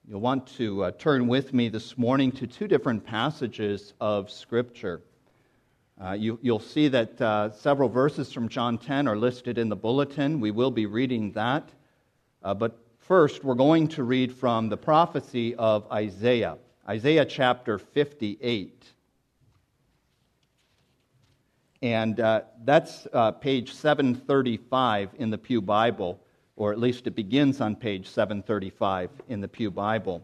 You'll want to turn with me this morning to two different passages of Scripture. You'll see that several verses from John 10 are listed in the bulletin. We will be reading that. But first, we're going to read from the prophecy of Isaiah, Isaiah chapter 58. And that's page 735 in the Pew Bible, or at least it begins on page 735 in the Pew Bible.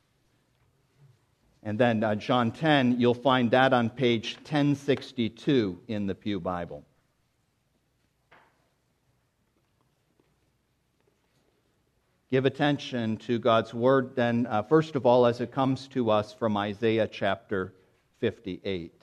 And then John 10, you'll find that on page 1062 in the Pew Bible. Give attention to God's Word, then, first of all, as it comes to us from Isaiah chapter 58.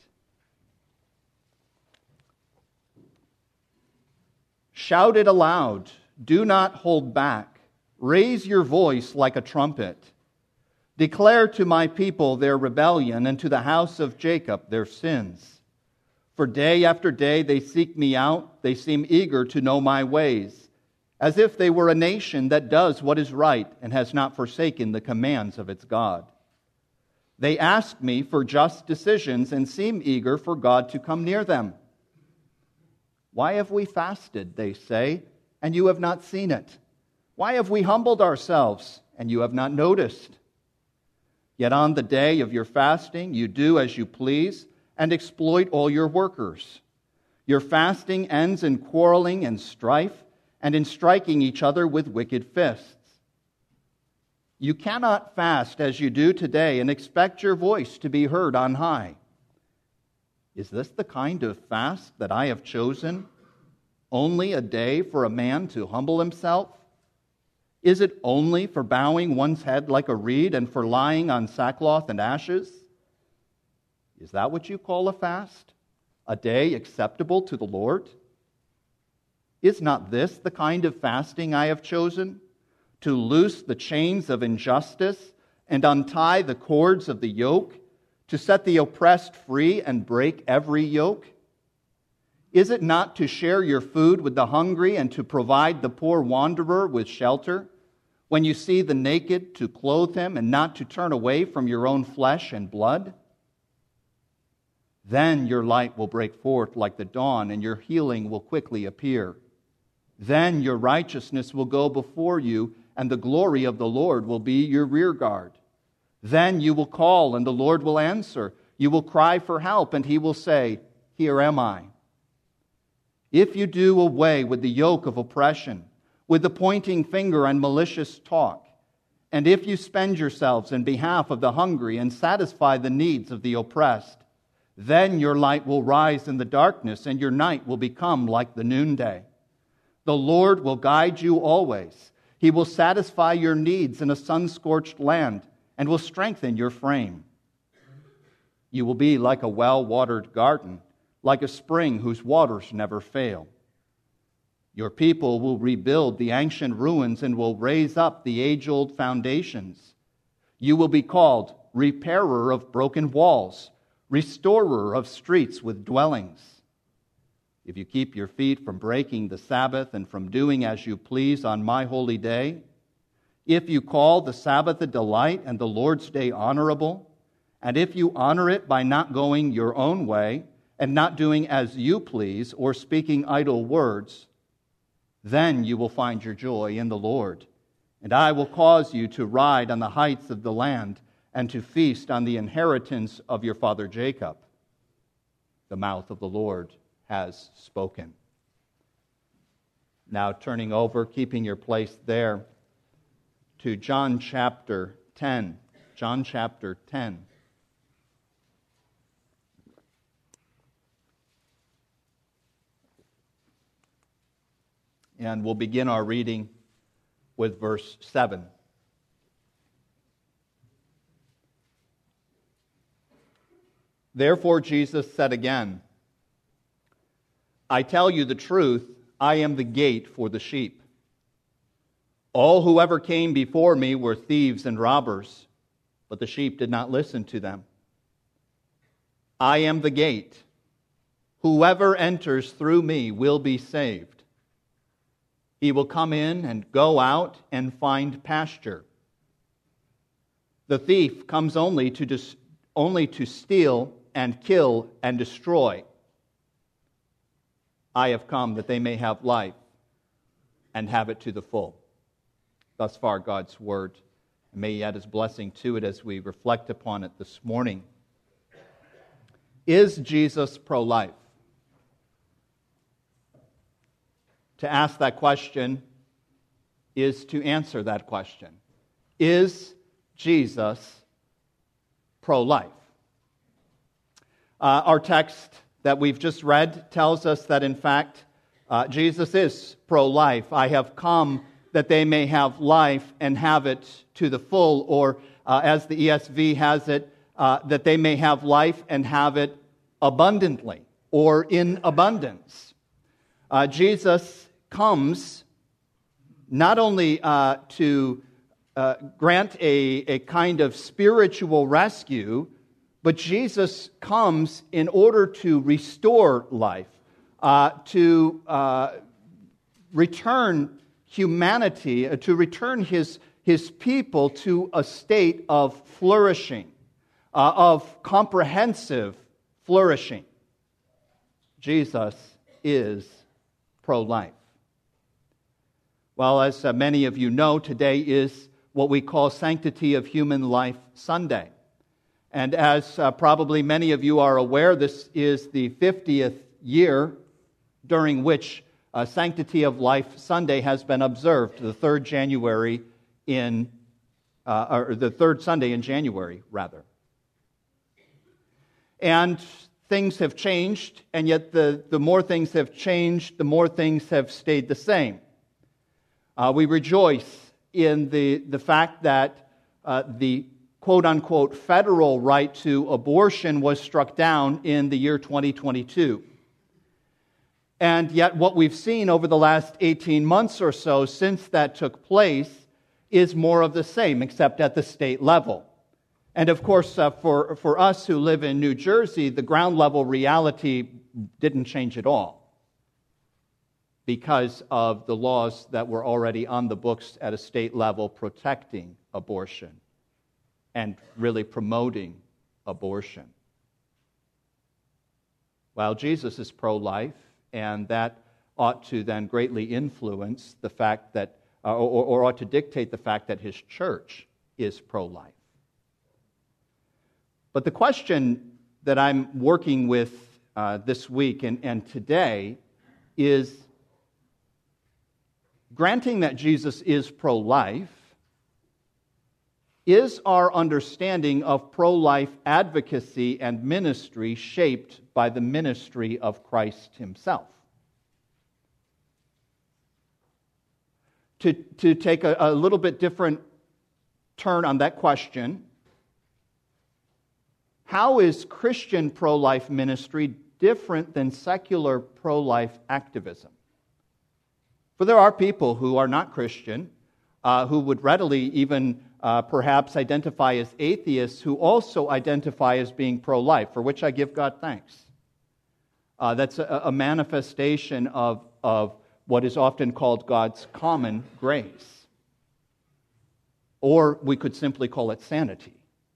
Shout it aloud. Do not hold back. Raise your voice like a trumpet. Declare to my people their rebellion, and to the house of Jacob their sins. For day after day they seek me out. They seem eager to know my ways, as if they were a nation that does what is right and has not forsaken the commands of its God. They ask me for just decisions and seem eager for God to come near them. Why have we fasted, they say, and you have not seen it? Why have we humbled ourselves, and you have not noticed? Yet on the day of your fasting, you do as you please and exploit all your workers. Your fasting ends in quarreling and strife and in striking each other with wicked fists. You cannot fast as you do today and expect your voice to be heard on high. Is this the kind of fast that I have chosen? Only a day for a man to humble himself? Is it only for bowing one's head like a reed and for lying on sackcloth and ashes? Is that what you call a fast? A day acceptable to the Lord? Is not this the kind of fasting I have chosen? To loose the chains of injustice and untie the cords of the yoke? To set the oppressed free and break every yoke? Is it not to share your food with the hungry and to provide the poor wanderer with shelter? When you see the naked, to clothe him and not to turn away from your own flesh and blood? Then your light will break forth like the dawn and your healing will quickly appear. Then your righteousness will go before you and the glory of the Lord will be your rear guard. Then you will call and the Lord will answer. You will cry for help and He will say, "Here am I." If you do away with the yoke of oppression, with the pointing finger and malicious talk, and if you spend yourselves in behalf of the hungry and satisfy the needs of the oppressed, then your light will rise in the darkness and your night will become like the noonday. The Lord will guide you always. He will satisfy your needs in a sun-scorched land and will strengthen your frame. You will be like a well-watered garden, like a spring whose waters never fail. Your people will rebuild the ancient ruins and will raise up the age-old foundations. You will be called repairer of broken walls, restorer of streets with dwellings. If you keep your feet from breaking the Sabbath and from doing as you please on my holy day, if you call the Sabbath a delight and the Lord's day honorable, and if you honor it by not going your own way and not doing as you please or speaking idle words, then you will find your joy in the Lord. And I will cause you to ride on the heights of the land and to feast on the inheritance of your father Jacob. The mouth of the Lord has spoken. Now turning over, keeping your place there, to John chapter 10. John chapter 10. And we'll begin our reading with verse 7. Therefore Jesus said again, I tell you the truth, I am the gate for the sheep. All who ever came before me were thieves and robbers, but the sheep did not listen to them. I am the gate. Whoever enters through me will be saved. He will come in and go out and find pasture. The thief comes only to steal and kill and destroy. I have come that they may have life and have it to the full. Thus far, God's word. And may He add His blessing to it as we reflect upon it this morning. Is Jesus pro-life? To ask that question is to answer that question. Is Jesus pro-life? Our text that we've just read tells us that, in fact, Jesus is pro-life. I have come that they may have life and have it to the full, or as the ESV has it, that they may have life and have it abundantly, or in abundance. Jesus comes not only to grant a kind of spiritual rescue, but Jesus comes in order to restore life, to return humanity, to return his people to a state of flourishing, of comprehensive flourishing. Jesus is pro-life. Well, as many of you know, today is what we call Sanctity of Human Life Sunday. And as probably many of you are aware, this is the 50th year during which Sanctity of Life Sunday has been observed, the third January or the third Sunday in January, rather. And things have changed, and yet the more things have changed, the more things have stayed the same. We rejoice in the fact that the quote-unquote federal right to abortion was struck down in the year 2022. And yet what we've seen over the last 18 months or so since that took place is more of the same, except at the state level. And of course, for us who live in New Jersey, the ground level reality didn't change at all because of the laws that were already on the books at a state level protecting abortion and really promoting abortion. While Jesus is pro-life, and that ought to then greatly influence the fact that, or ought to dictate the fact that His church is pro-life. But the question that I'm working with this week and today is, granting that Jesus is pro-life, is our understanding of pro-life advocacy and ministry shaped by the ministry of Christ Himself? To take a little bit different turn on that question, how is Christian pro-life ministry different than secular pro-life activism? For there are people who are not Christian, who would readily even perhaps identify as atheists, who also identify as being pro-life, for which I give God thanks. That's a manifestation of what is often called God's common grace. Or we could simply call it sanity.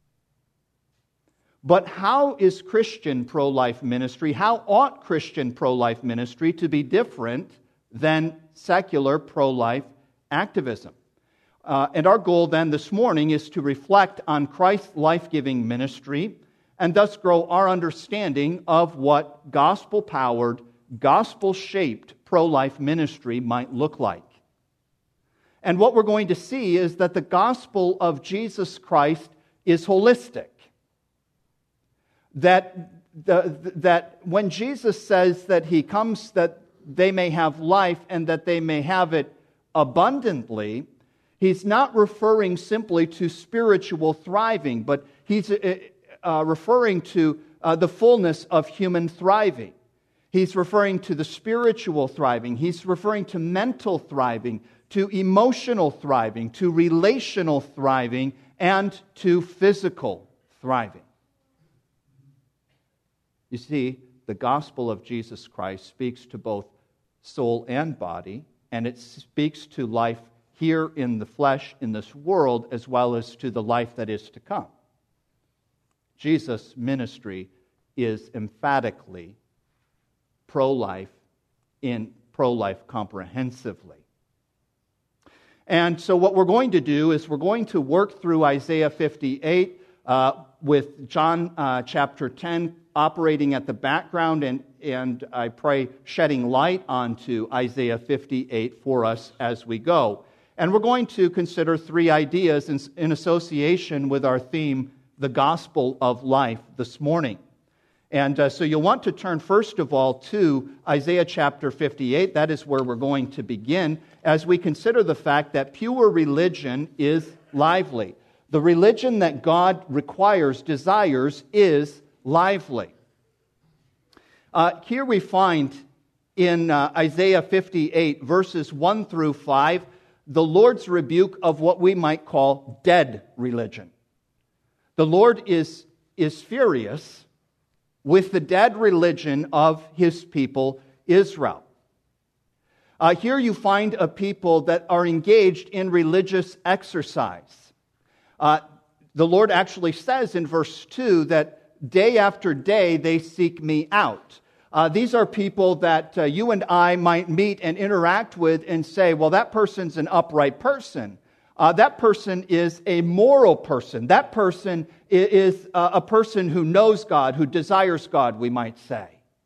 But how is Christian pro-life ministry, how ought Christian pro-life ministry to be different than secular pro-life activism? And our goal then this morning is to reflect on Christ's life-giving ministry and thus grow our understanding of what gospel-powered, gospel-shaped pro-life ministry might look like. And what we're going to see is that the gospel of Jesus Christ is holistic. That when Jesus says that He comes that they may have life and that they may have it abundantly, He's not referring simply to spiritual thriving, but He's referring to the fullness of human thriving. He's referring to the spiritual thriving. He's referring to mental thriving, to emotional thriving, to relational thriving, and to physical thriving. You see, the gospel of Jesus Christ speaks to both soul and body, and it speaks to life here in the flesh, in this world, as well as to the life that is to come. Jesus' ministry is emphatically pro-life, in pro-life comprehensively. And so what we're going to do is we're going to work through Isaiah 58 with John chapter 10 operating at the background, and I pray shedding light onto Isaiah 58 for us as we go. And we're going to consider three ideas in association with our theme, the gospel of life, this morning. And so you'll want to turn first of all to Isaiah chapter 58. That is where we're going to begin as we consider the fact that pure religion is lively. The religion that God requires, desires, is lively. Here we find in Isaiah 58, verses 1 through 5, the Lord's rebuke of what we might call dead religion. The Lord is furious with the dead religion of His people, Israel. Here you find a people that are engaged in religious exercise. The Lord actually says in verse 2 that day after day they seek me out. These are people that you and I might meet and interact with and say, well, that person's an upright person. That person is a moral person. That person is a person who knows God, who desires God, we might say.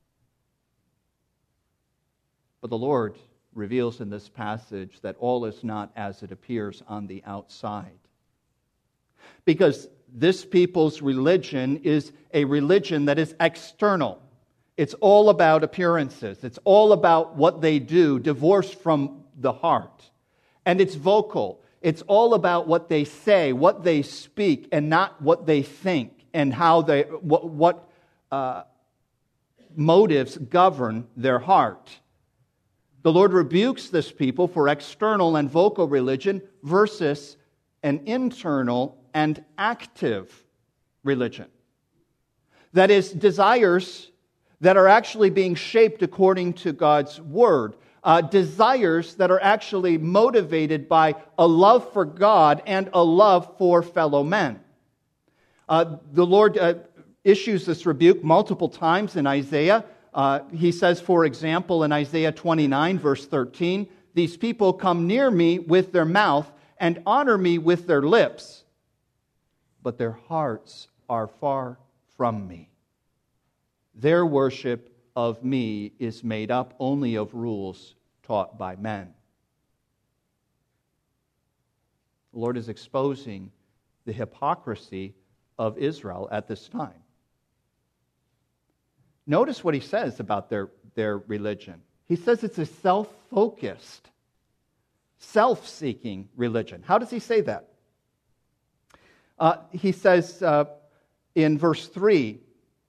But the Lord reveals in this passage that all is not as it appears on the outside. Because this people's religion is a religion that is external. It's all about appearances. It's all about what they do, divorced from the heart. And it's vocal. It's all about what they say, what they speak, and not what they think, and how what motives govern their heart. The Lord rebukes this people for external and vocal religion versus an internal and active religion. That is, desires that are actually being shaped according to God's Word. Desires that are actually motivated by a love for God and a love for fellow men. The Lord issues this rebuke multiple times in Isaiah. He says, for example, in Isaiah 29, verse 13, these people come near me with their mouth and honor me with their lips, but their hearts are far from me. Their worship of me is made up only of rules taught by men. The Lord is exposing the hypocrisy of Israel at this time. Notice what He says about their religion. He says it's a self-focused, self-seeking religion. How does He say that? He says in verse 3,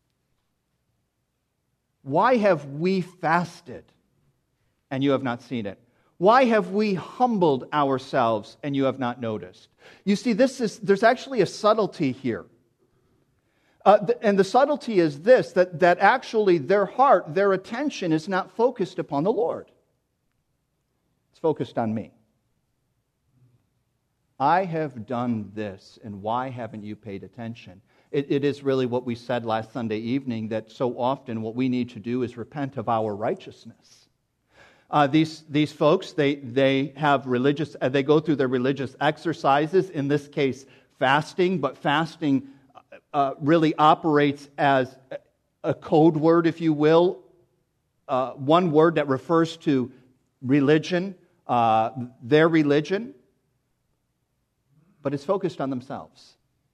why have we fasted and you have not seen it? Why have we humbled ourselves and you have not noticed? You see, there's actually a subtlety here. And the subtlety is this, that actually their heart, their attention is not focused upon the Lord. It's focused on me. I have done this, and why haven't you paid attention? It is really what we said last Sunday evening, that so often what we need to do is repent of our righteousness. These folks, they have religious, they go through their religious exercises, in this case fasting, but fasting really operates as a code word, if you will, one word that refers to religion, their religion, but it's focused on themselves.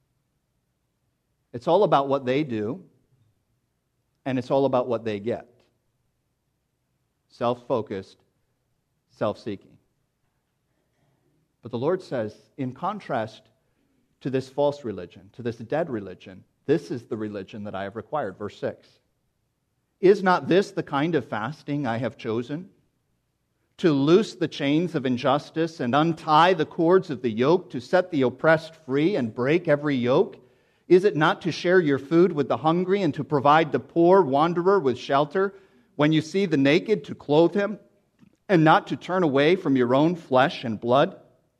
It's all about what they do, and it's all about what they get. Self-focused, self-seeking. But the Lord says, in contrast to this false religion, to this dead religion, this is the religion that I have required. Verse 6. Is not this the kind of fasting I have chosen? To loose the chains of injustice and untie the cords of the yoke, to set the oppressed free and break every yoke? Is it not to share your food with the hungry and to provide the poor wanderer with shelter? When you see the naked, to clothe him, and not to turn away from your own flesh and blood?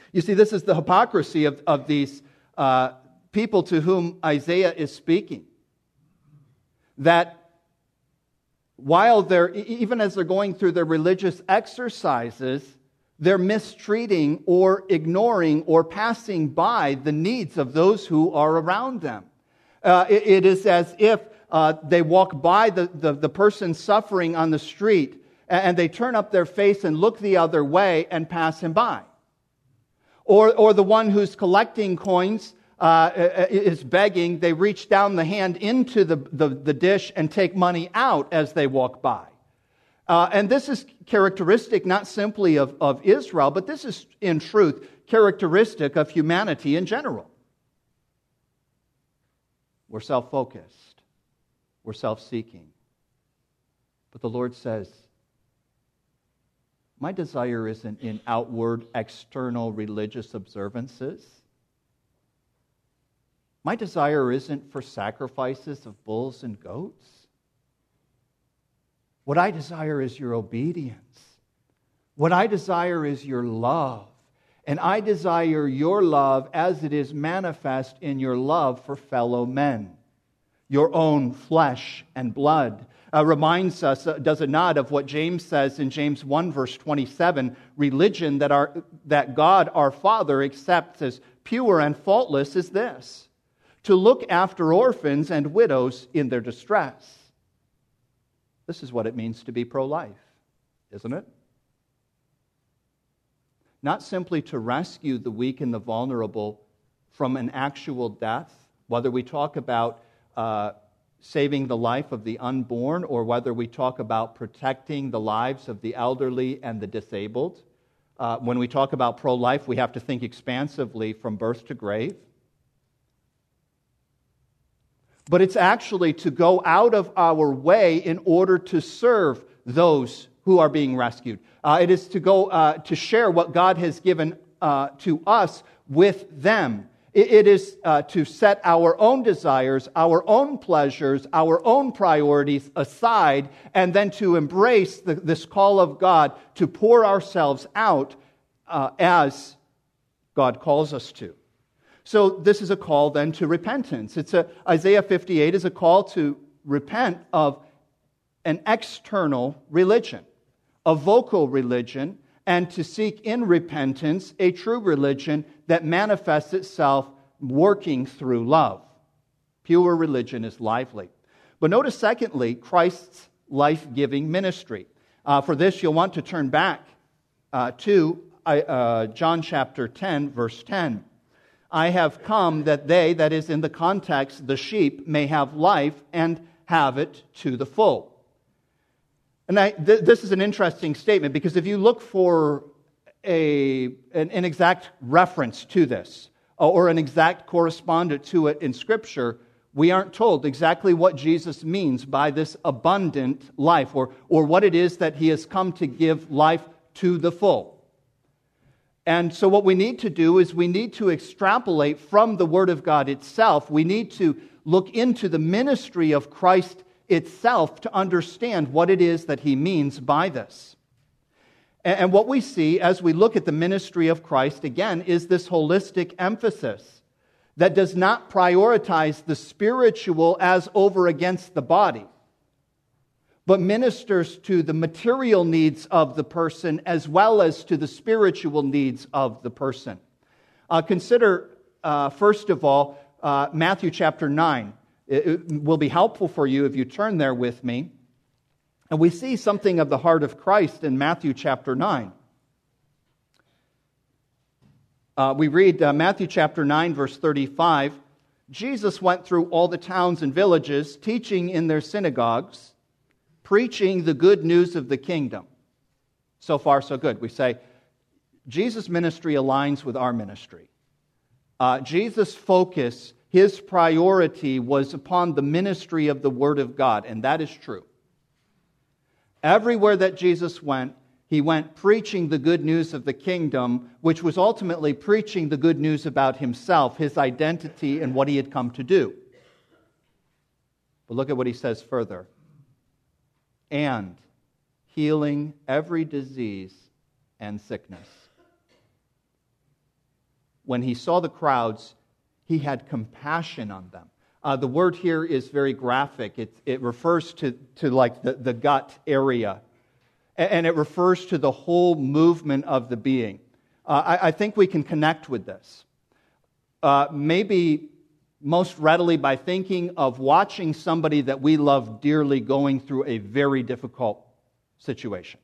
You see, this is the hypocrisy of these people to whom Isaiah is speaking. That while even as they're going through their religious exercises, they're mistreating or ignoring or passing by the needs of those who are around them. It is as if they walk by the person suffering on the street and they turn up their face and look the other way and pass him by. Or the one who's collecting coins is begging, they reach down the hand into the dish and take money out as they walk by. And this is characteristic not simply of Israel, but this is in truth characteristic of humanity in general. We're self-focused. We're self-seeking. But the Lord says, my desire isn't in outward, external religious observances. My desire isn't for sacrifices of bulls and goats. What I desire is your obedience. What I desire is your love. And I desire your love as it is manifest in your love for fellow men. Your own flesh and blood. Reminds us, does it not, of what James says in James 1 verse 27, religion that God our Father accepts as pure and faultless is this, to look after orphans and widows in their distress. This is what it means to be pro-life, isn't it? Not simply to rescue the weak and the vulnerable from an actual death, whether we talk about saving the life of the unborn or whether we talk about protecting the lives of the elderly and the disabled. When we talk about pro-life, we have to think expansively from birth to grave. But it's actually to go out of our way in order to serve those who are being rescued. It is to go to share what God has given to us with them. It is to set our own desires, our own pleasures, our own priorities aside, and then to embrace this call of God to pour ourselves out as God calls us to. So this is a call then to repentance. Isaiah 58 is a call to repent of an external religion, a vocal religion, and to seek in repentance a true religion that manifests itself working through love. Pure religion is lively. But notice, secondly, Christ's life-giving ministry. For this, you'll want to turn back to John chapter 10, verse 10. I have come that they, that is in the context, the sheep, may have life and have it to the full. And this is an interesting statement because if you look for an exact reference to this or an exact correspondent to it in Scripture, we aren't told exactly what Jesus means by this abundant life or what it is that he has come to give life to the full. And so what we need to do is we need to extrapolate from the Word of God itself. We need to look into the ministry of Christ itself to understand what it is that he means by this. And what we see as we look at the ministry of Christ, again, is this holistic emphasis that does not prioritize the spiritual as over against the body, but ministers to the material needs of the person as well as to the spiritual needs of the person. Consider, first of all, Matthew chapter 9. It will be helpful for you if you turn there with me. And we see something of the heart of Christ in Matthew chapter 9. We read Matthew chapter 9, verse 35. Jesus went through all the towns and villages, teaching in their synagogues, preaching the good news of the kingdom. So far, so good. We say, Jesus' ministry aligns with our ministry. Jesus' focus, his priority was upon the ministry of the Word of God, and that is true. Everywhere that Jesus went, he went preaching the good news of the kingdom, which was ultimately preaching the good news about himself, his identity, and what he had come to do. But look at what he says further. And healing every disease and sickness. when he saw the crowds, he had compassion on them. The word here is very graphic. It refers to like the gut area. And it refers to the whole movement of the being. I think we can connect with this. Maybe most readily by thinking of watching somebody that we love dearly going through a very difficult situation.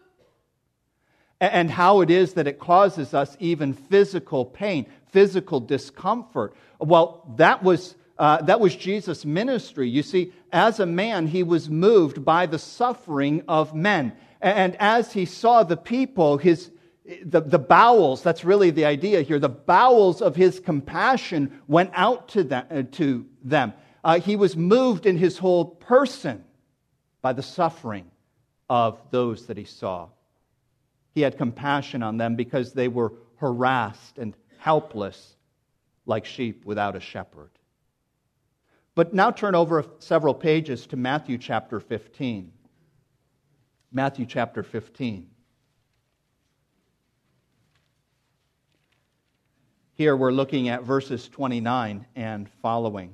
And how it is that it causes us even physical pain, physical discomfort. Well, that was Jesus' ministry. You see, as a man, he was moved by the suffering of men. And as he saw the people, the bowels, that's really the idea here, the bowels of his compassion went out to them. He was moved in his whole person by the suffering of those that he saw. He had compassion on them because they were harassed and helpless like sheep without a shepherd. But now turn over several pages to Matthew chapter 15. Matthew chapter 15. Here we're looking at verses 29 and following.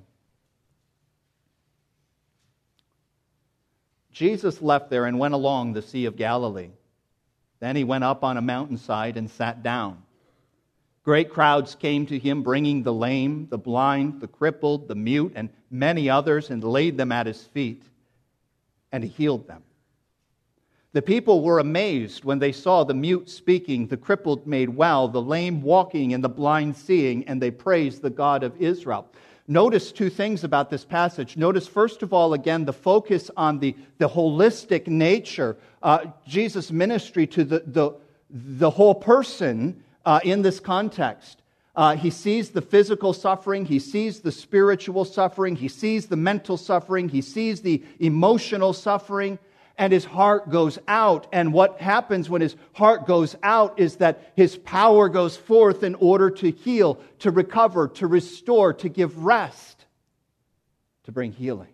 Jesus left there and went along the Sea of Galilee. Then he went up on a mountainside and sat down. Great crowds came to him, bringing the lame, the blind, the crippled, the mute, and many others, and laid them at his feet, and he healed them. The people were amazed when they saw the mute speaking, the crippled made well, the lame walking, and the blind seeing, and they praised the God of Israel. Notice two things about this passage. Notice, first of all, again, the focus on the holistic nature, Jesus' ministry to the whole person in this context. He sees the physical suffering, he sees the spiritual suffering, he sees the mental suffering, he sees the emotional suffering, and his heart goes out. And what happens when his heart goes out is that his power goes forth in order to heal, to recover, to restore, to give rest, to bring healing.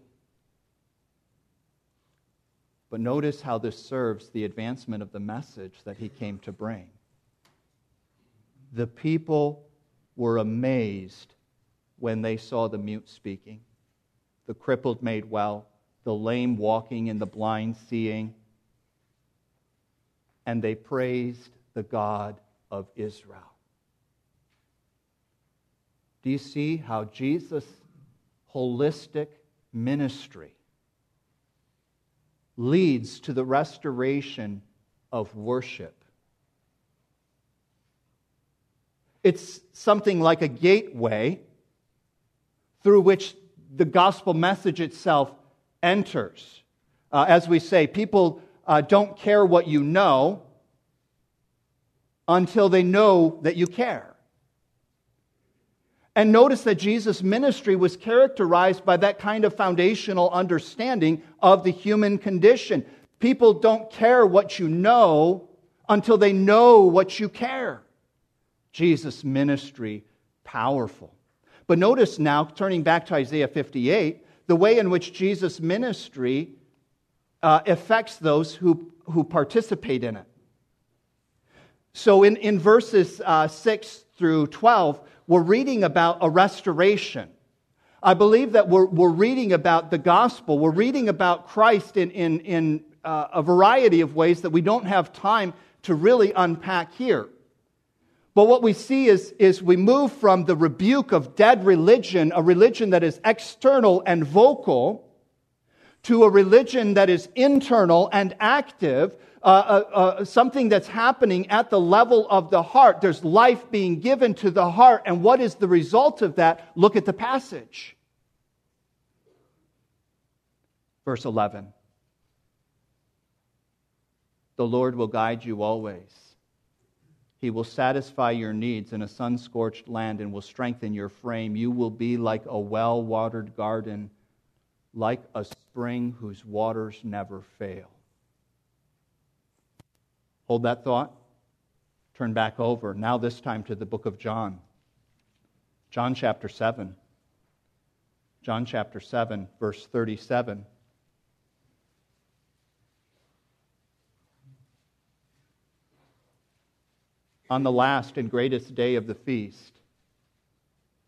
But notice how this serves the advancement of the message that he came to bring. The people were amazed when they saw the mute speaking, the crippled made well, the lame walking, and the blind seeing. And they praised the God of Israel. Do you see how Jesus' holistic ministry leads to the restoration of worship? It's something like a gateway through which the gospel message itself enters. As we say, people don't care what you know until they know that you care. And notice that Jesus' ministry was characterized by that kind of foundational understanding of the human condition. People don't care what you know until they know what you care. Jesus' ministry, powerful. But notice now, turning back to Isaiah 58, the way in which Jesus' ministry affects those who participate in it. So in verses 6 through 12, we're reading about a restoration. I believe that we're reading about the gospel. We're reading about Christ in a variety of ways that we don't have time to really unpack here. But what we see is we move from the rebuke of dead religion, a religion that is external and vocal, to a religion that is internal and active, something that's happening at the level of the heart. There's life being given to the heart. And what is the result of that? Look at the passage. Verse 11. The Lord will guide you always. He will satisfy your needs in a sun-scorched land and will strengthen your frame. You will be like a well-watered garden, like a spring whose waters never fail. Hold that thought. Turn back over. Now this time to the book of John. John chapter 7. John chapter 7, verse 37. On the last and greatest day of the feast,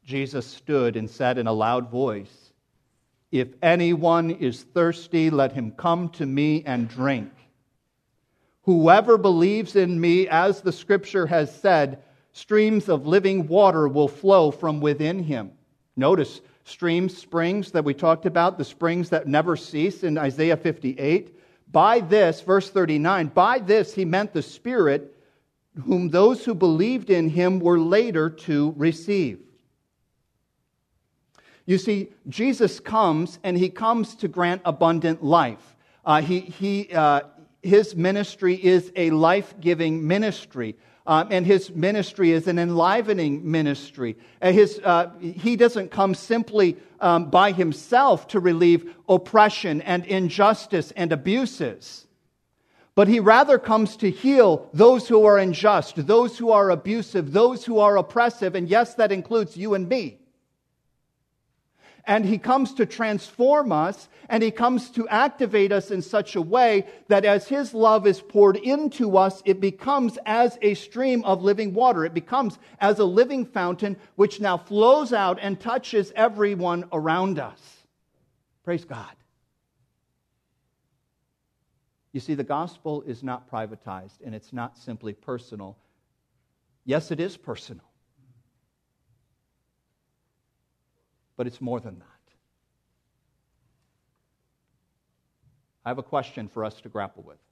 Jesus stood and said in a loud voice, "If anyone is thirsty, let him come to me and drink. Whoever believes in me, as the Scripture has said, streams of living water will flow from within him." Notice, streams, springs that we talked about, the springs that never cease in Isaiah 58. By this, verse 39, by this he meant the Spirit, whom those who believed in him were later to receive. You see, Jesus comes, and he comes to grant abundant life. His ministry is a life-giving ministry, and his ministry is an enlivening ministry. He doesn't come simply by himself to relieve oppression and injustice and abuses, but he rather comes to heal those who are unjust, those who are abusive, those who are oppressive, and yes, that includes you and me. And he comes to transform us, and he comes to activate us in such a way that as his love is poured into us, it becomes as a stream of living water. It becomes as a living fountain which now flows out and touches everyone around us. Praise God. You see, the gospel is not privatized, and it's not simply personal. Yes, it is personal. But it's more than that. I have a question for us to grapple with.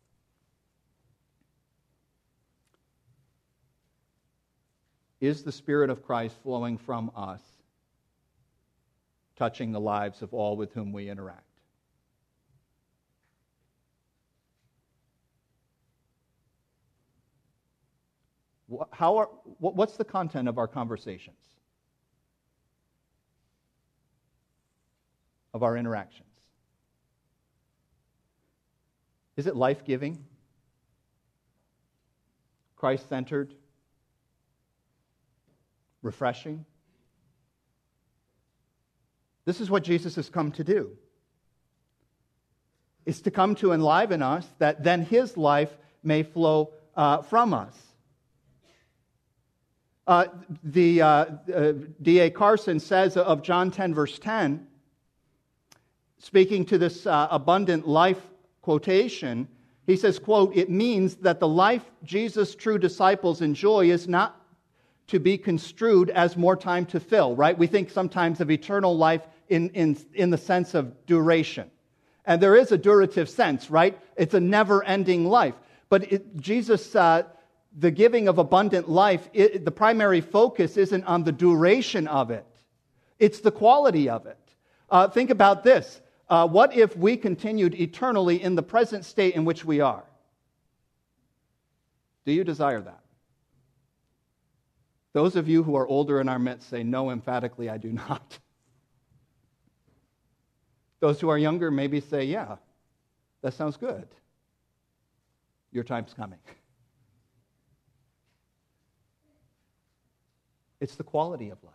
Is the Spirit of Christ flowing from us, touching the lives of all with whom we interact? What's the content of our conversations? Of our interactions? Is it life-giving? Christ-centered? Refreshing? This is what Jesus has come to do. Is to come to enliven us, that then his life may flow from us. D.A. Carson says of John 10, verse 10, speaking to this abundant life quotation, he says, quote, "It means that the life Jesus' true disciples enjoy is not to be construed as more time to fill," right? We think sometimes of eternal life in the sense of duration. And there is a durative sense, right? It's a never-ending life. But Jesus, the giving of abundant life, the primary focus isn't on the duration of it. It's the quality of it. Think about this. What if we continued eternally in the present state in which we are? Do you desire that? Those of you who are older in our midst say, "No, emphatically, I do not." Those who are younger maybe say, "Yeah, that sounds good. Your time's coming." It's the quality of life.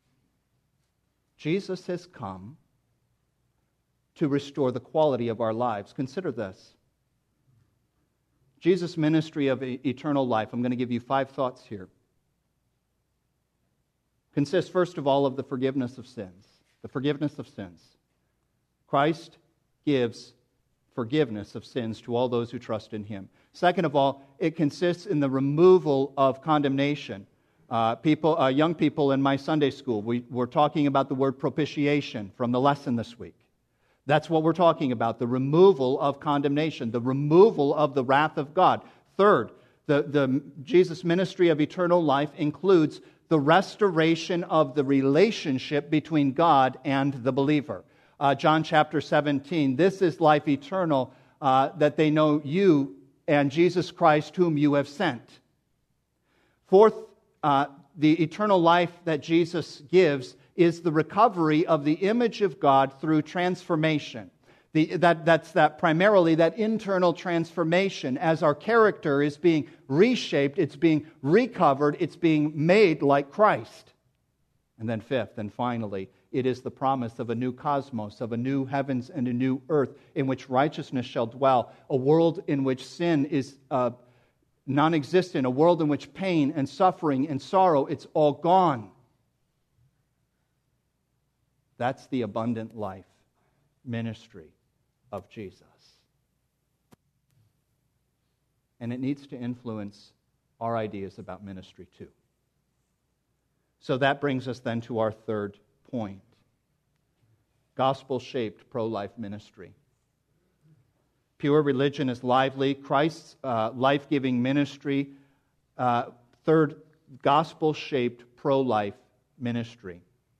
Jesus has come to restore the quality of our lives. Consider this. Jesus' ministry of eternal life, I'm going to give you 5 thoughts here, consists, first of all, of the forgiveness of sins. The forgiveness of sins. Christ gives forgiveness of sins to all those who trust in him. Second of all, it consists in the removal of condemnation. Young people in my Sunday school, we're talking about the word propitiation from the lesson this week. That's what we're talking about, the removal of condemnation, the removal of the wrath of God. Third, the Jesus' ministry of eternal life includes the restoration of the relationship between God and the believer. John chapter 17, "This is life eternal, that they know you and Jesus Christ whom you have sent." Fourth, the eternal life that Jesus gives is the recovery of the image of God through transformation. That's primarily that internal transformation. As our character is being reshaped, it's being recovered, it's being made like Christ. And then fifth and finally, it is the promise of a new cosmos, of a new heavens and a new earth in which righteousness shall dwell, a world in which sin is non-existent, a world in which pain and suffering and sorrow, it's all gone. That's the abundant life ministry of Jesus. And it needs to influence our ideas about ministry too. So that brings us then to our third point. Gospel-shaped pro-life ministry. Pure religion is lively. Christ's life-giving ministry. Third, gospel-shaped pro-life ministry.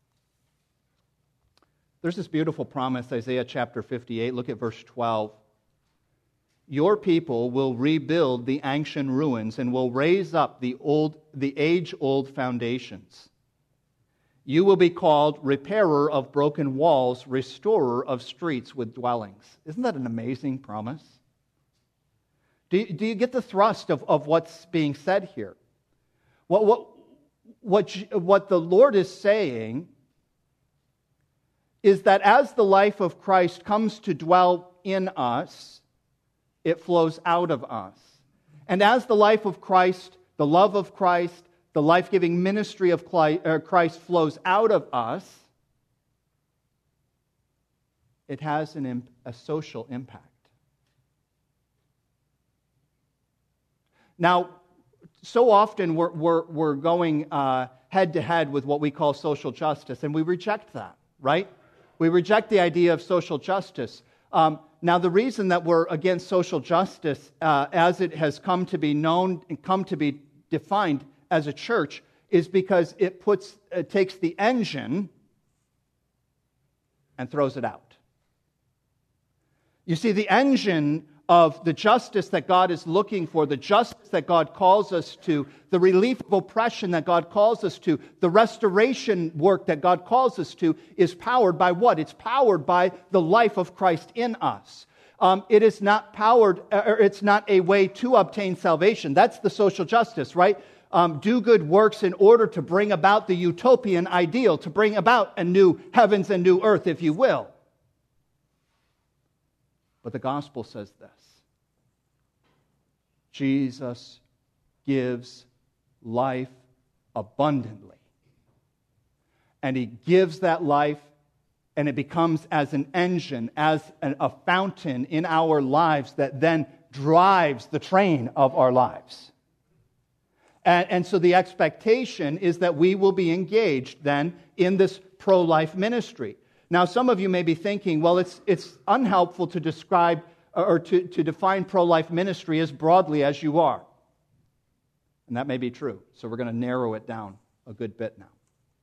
There's this beautiful promise, Isaiah chapter 58. Look at verse 12. Your people will rebuild the ancient ruins and will raise up the age-old foundations. You will be called repairer of broken walls, restorer of streets with dwellings. Isn't that an amazing promise? Do you get the thrust of what's being said here? What the Lord is saying is that as the life of Christ comes to dwell in us, it flows out of us. And as the life of Christ, the love of Christ, the life-giving ministry of Christ flows out of us, it has a social impact. Now, so often we're going head-to-head with what we call social justice, and we reject that, right? We reject the idea of social justice. Now, the reason that we're against social justice, as it has come to be known and come to be defined as a church, is because it takes the engine and throws it out. You see, the engine of the justice that God is looking for, the justice that God calls us to, the relief of oppression that God calls us to, the restoration work that God calls us to, is powered by what? It's powered by the life of Christ in us. It is not powered, or it's not a way to obtain salvation. That's the social justice, right? Do good works in order to bring about the utopian ideal, to bring about a new heavens and new earth, if you will. But the gospel says this: Jesus gives life abundantly. And He gives that life, and it becomes as an engine, as a fountain in our lives that then drives the train of our lives. And so the expectation is that we will be engaged then in this pro-life ministry. Now, some of you may be thinking, well, it's unhelpful to describe or to define pro-life ministry as broadly as you are. And that may be true. So we're going to narrow it down a good bit now.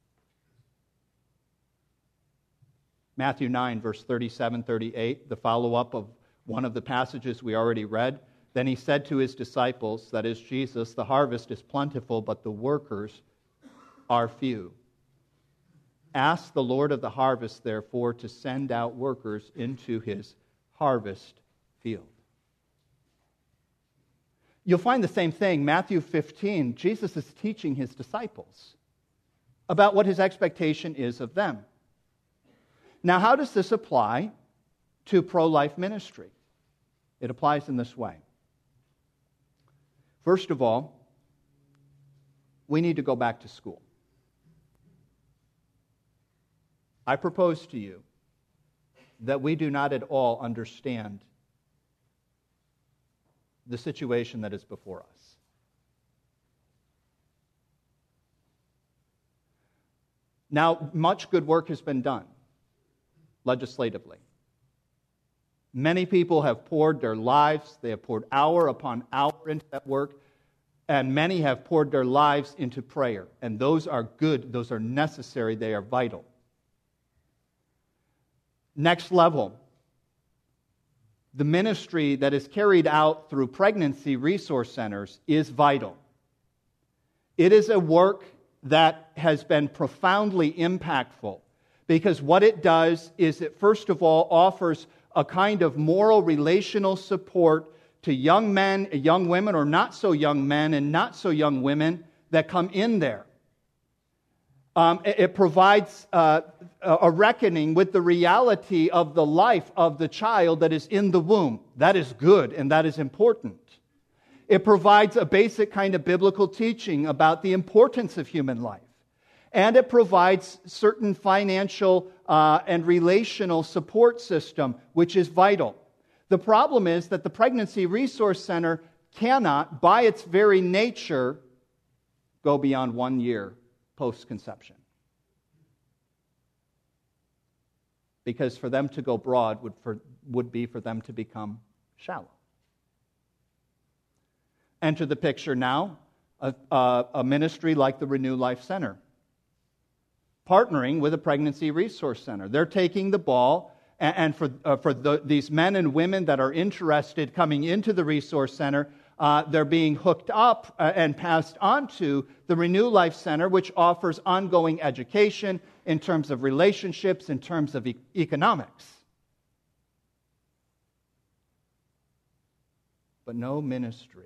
Matthew 9, verse 37, 38, the follow-up of one of the passages we already read. Then He said to His disciples, that is Jesus, the harvest is plentiful, but the workers are few. Ask the Lord of the harvest, therefore, to send out workers into His harvest field. You'll find the same thing. Matthew 15, Jesus is teaching His disciples about what His expectation is of them. Now, how does this apply to pro-life ministry? It applies in this way. First of all, we need to go back to school. I propose to you that we do not at all understand the situation that is before us. Now, much good work has been done legislatively. Many people have poured their lives, they have poured hour upon hour into that work, and many have poured their lives into prayer. And those are good, those are necessary, they are vital. Next level, the ministry that is carried out through pregnancy resource centers is vital. It is a work that has been profoundly impactful because what it does is it first of all offers a kind of moral relational support to young men, young women, or not so young men and not so young women that come in there. It provides a reckoning with the reality of the life of the child that is in the womb. That is good and that is important. It provides a basic kind of biblical teaching about the importance of human life. And it provides certain financial and relational support system, which is vital. The problem is that the Pregnancy Resource Center cannot, by its very nature, go beyond 1 year post-conception. Because for them to go broad would be for them to become shallow. Enter the picture now, a ministry like the Renew Life Center, partnering with a Pregnancy Resource Center. They're taking the ball, and for these men and women that are interested coming into the Resource Center, they're being hooked up and passed on to the Renew Life Center, which offers ongoing education in terms of relationships, in terms of economics. But no ministry,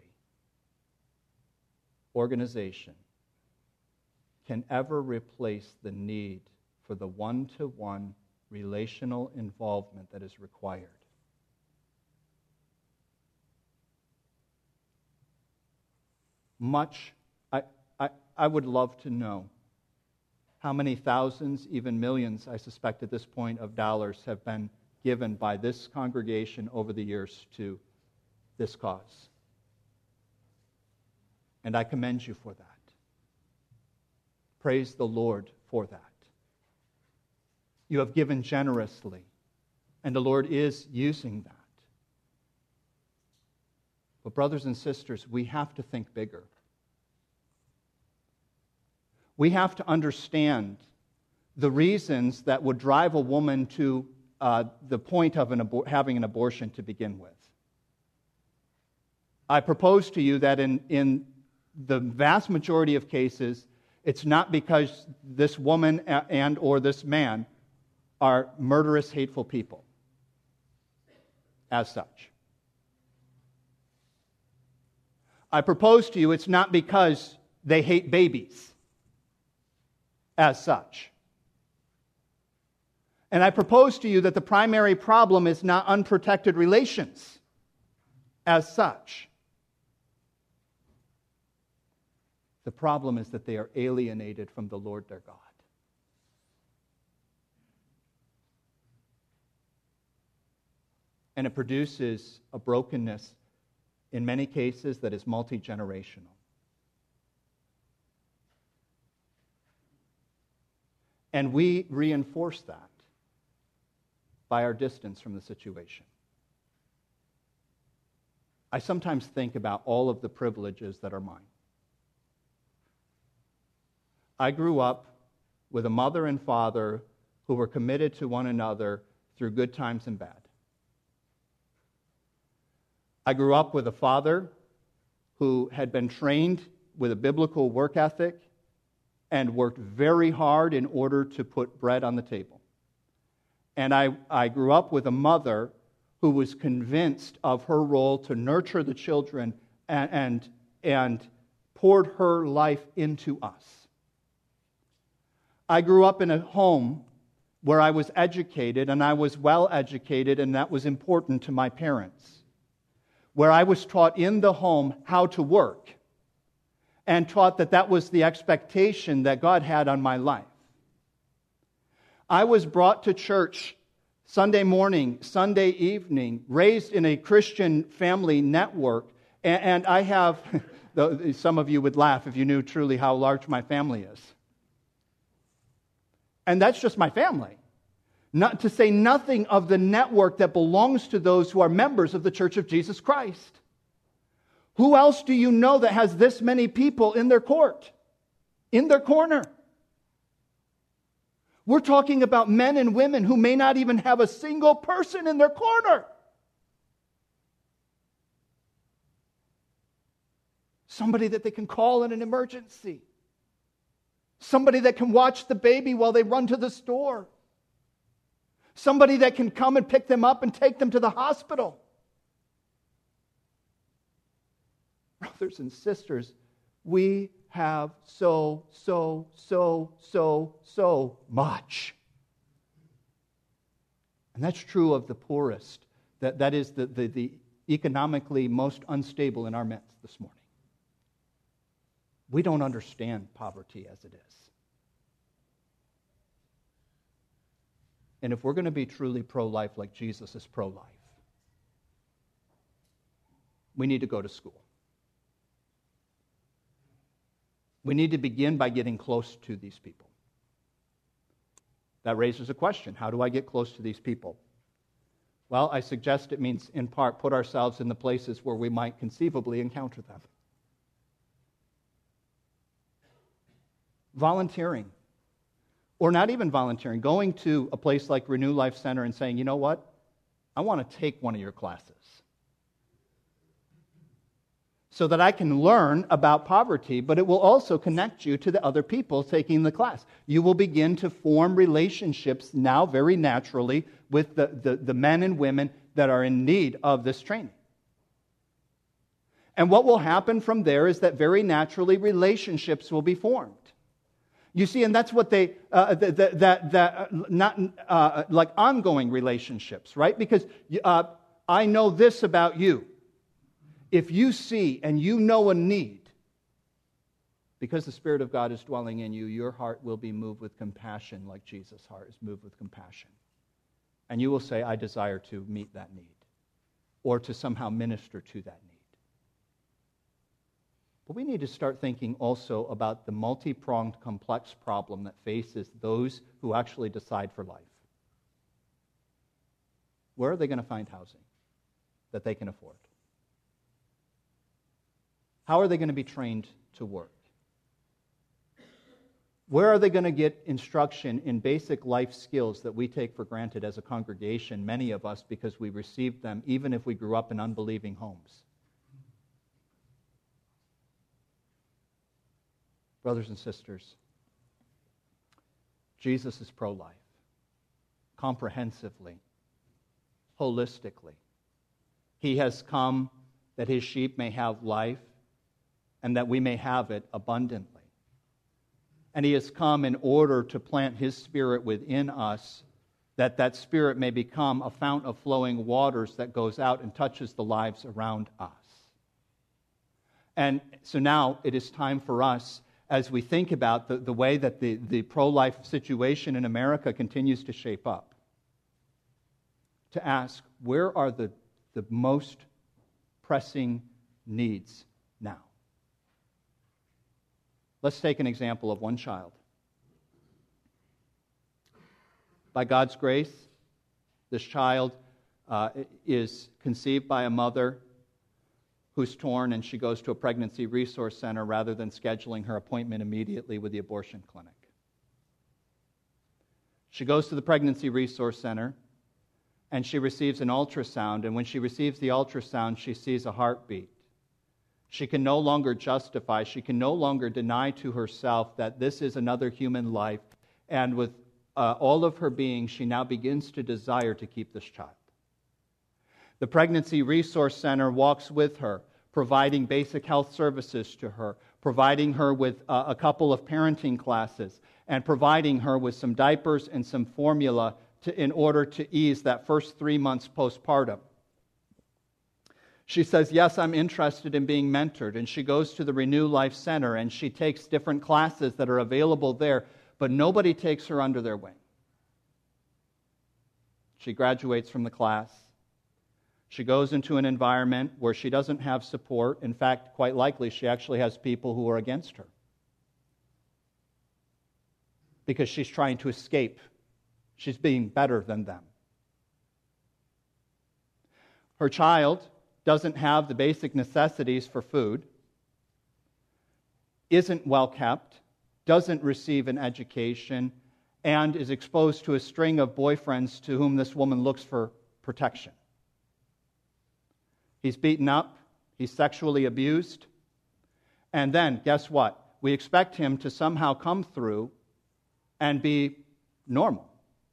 organization can ever replace the need for the one-to-one relational involvement that is required. I would love to know how many thousands, even millions, I suspect at this point, of dollars have been given by this congregation over the years to this cause. And I commend you for that. Praise the Lord for that. You have given generously, and the Lord is using that. But brothers and sisters, we have to think bigger. We have to understand the reasons that would drive a woman to the point of having an abortion to begin with. I propose to you that in the vast majority of cases, it's not because this woman and or this man are murderous, hateful people as such. I propose to you it's not because they hate babies as such. And I propose to you that the primary problem is not unprotected relations as such. The problem is that they are alienated from the Lord their God. And it produces a brokenness in many cases that is multi-generational. And we reinforce that by our distance from the situation. I sometimes think about all of the privileges that are mine. I grew up with a mother and father who were committed to one another through good times and bad. I grew up with a father who had been trained with a biblical work ethic and worked very hard in order to put bread on the table. And I grew up with a mother who was convinced of her role to nurture the children and poured her life into us. I grew up in a home where I was educated, and I was well educated, and that was important to my parents. Where I was taught in the home how to work, and taught that that was the expectation that God had on my life. I was brought to church Sunday morning, Sunday evening, raised in a Christian family network, and I have, some of you would laugh if you knew truly how large my family is. And that's just my family. Not to say nothing of the network that belongs to those who are members of the Church of Jesus Christ. Who else do you know that has this many people in their court, in their corner? We're talking about men and women who may not even have a single person in their corner. Somebody that they can call in an emergency. Somebody that can watch the baby while they run to the store. Somebody that can come and pick them up and take them to the hospital. Brothers and sisters, we have so much. And that's true of the poorest. That is the economically most unstable in our midst this morning. We don't understand poverty as it is. And if we're going to be truly pro-life like Jesus is pro-life, we need to go to school. We need to begin by getting close to these people. That raises a question. How do I get close to these people? Well, I suggest it means, in part, put ourselves in the places where we might conceivably encounter them. Volunteering. Or not even volunteering. Going to a place like Renew Life Center and saying, you know what? I want to take one of your classes, so that I can learn about poverty, but it will also connect you to the other people taking the class. You will begin to form relationships now very naturally with the men and women that are in need of this training. And what will happen from there is that very naturally relationships will be formed. You see, and that's what they, not like ongoing relationships, right? Because I know this about you. If you see and you know a need, because the Spirit of God is dwelling in you, your heart will be moved with compassion like Jesus' heart is moved with compassion. And you will say, I desire to meet that need, or to somehow minister to that need. But we need to start thinking also about the multi-pronged, complex problem that faces those who actually decide for life. Where are they going to find housing that they can afford? How are they going to be trained to work? Where are they going to get instruction in basic life skills that we take for granted as a congregation, many of us, because we received them even if we grew up in unbelieving homes? Brothers and sisters, Jesus is pro-life, comprehensively, holistically. He has come that his sheep may have life, and that we may have it abundantly. And he has come in order to plant his Spirit within us, that that Spirit may become a fount of flowing waters that goes out and touches the lives around us. And so now it is time for us, as we think about the way that the pro-life situation in America continues to shape up, to ask, where are the most pressing needs now? Let's take an example of one child. By God's grace, this child is conceived by a mother who's torn, and she goes to a pregnancy resource center rather than scheduling her appointment immediately with the abortion clinic. She goes to the pregnancy resource center, and she receives an ultrasound, and when she receives the ultrasound, she sees a heartbeat. She can no longer justify, she can no longer deny to herself that this is another human life, and with all of her being, she now begins to desire to keep this child. The Pregnancy Resource Center walks with her, providing basic health services to her, providing her with a couple of parenting classes, and providing her with some diapers and some formula in order to ease that first 3 months postpartum. She says, yes, I'm interested in being mentored, and she goes to the Renew Life Center, and she takes different classes that are available there, but nobody takes her under their wing. She graduates from the class. She goes into an environment where she doesn't have support. In fact, quite likely, she actually has people who are against her because she's trying to escape. She's being better than them. Her child doesn't have the basic necessities for food, isn't well kept, doesn't receive an education, and is exposed to a string of boyfriends to whom this woman looks for protection. He's beaten up, he's sexually abused, and then, guess what? We expect him to somehow come through and be normal.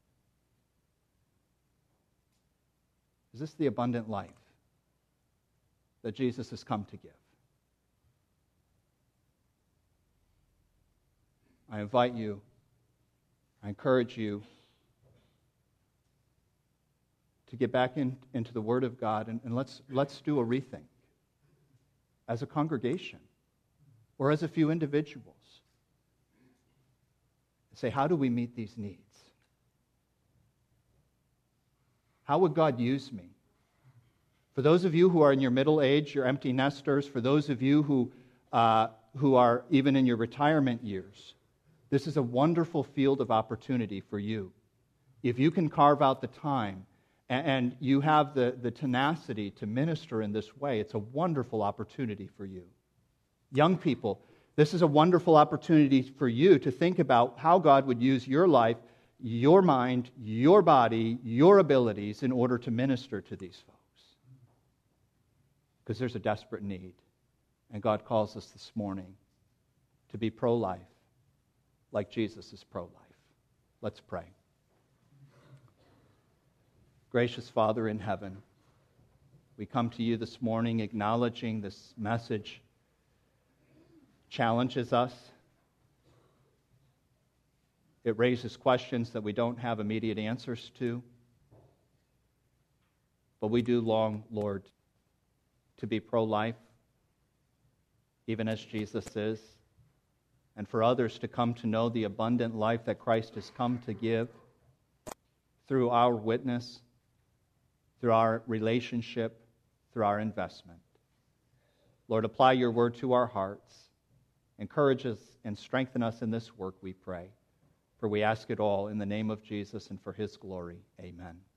Is this the abundant life that Jesus has come to give? I invite you, I encourage you to get back into the Word of God, and let's do a rethink as a congregation or as a few individuals. Say, how do we meet these needs? How would God use me? For those of you who are in your middle age, your empty nesters, for those of you who are even in your retirement years, this is a wonderful field of opportunity for you. If you can carve out the time and you have the tenacity to minister in this way, it's a wonderful opportunity for you. Young people, this is a wonderful opportunity for you to think about how God would use your life, your mind, your body, your abilities in order to minister to these folks. Because there's a desperate need. And God calls us this morning to be pro-life, like Jesus is pro-life. Let's pray. Gracious Father in heaven, we come to you this morning acknowledging this message challenges us. It raises questions that we don't have immediate answers to. But we do long, Lord, to be pro-life, even as Jesus is, and for others to come to know the abundant life that Christ has come to give through our witness, through our relationship, through our investment. Lord, apply your word to our hearts. Encourage us and strengthen us in this work, we pray. For we ask it all in the name of Jesus and for his glory. Amen.